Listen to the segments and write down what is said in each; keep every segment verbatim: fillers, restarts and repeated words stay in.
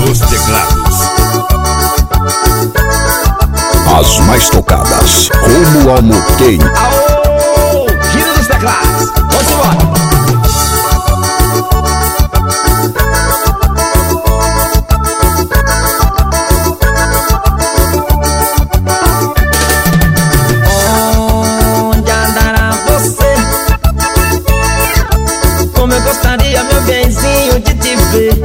nos teclados. As mais tocadas, rumo ao moqueiro. Aô, giro dos teclados. Vamos embora. Onde andará você? Como eu gostaria, meu benzinho, de te ver.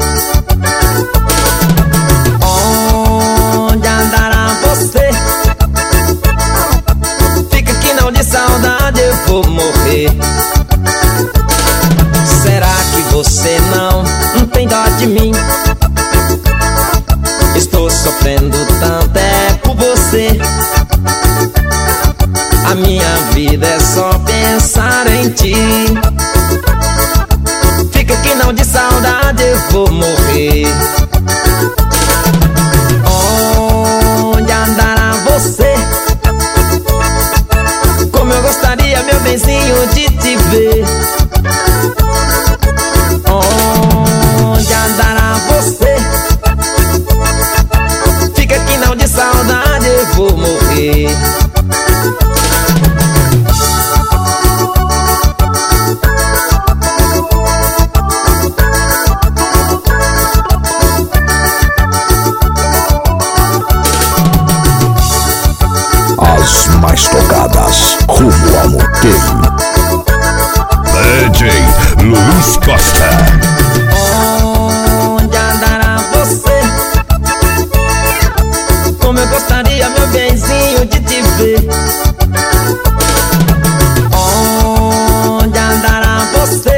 Onde andará você? Fica que não, de saudade eu vou morrer. Será que você não, não tem dó de mim? Estou sofrendo tanto é por você. A minha vida é só pensar em ti. Fica que não, de saudade eu vou morrer. Onde andará você? Como eu gostaria, meu benzinho, de te ver. Onde andará você? Fica que não, de saudade eu vou morrer. As mais tocadas, rumo ao moqueiro. D J Luiz Costa. Onde andará você? Como eu gostaria, meu benzinho, de te ver. Onde andará você?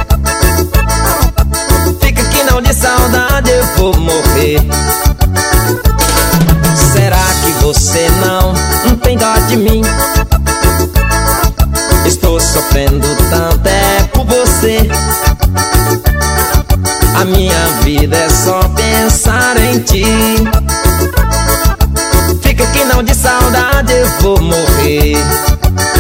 Fica que não, de saudade eu vou morrer. Será que você não, não tem dó de mim? Estou sofrendo tanto é por você. A minha vida é só pensar em ti. Fica que não, de saudade eu vou morrer.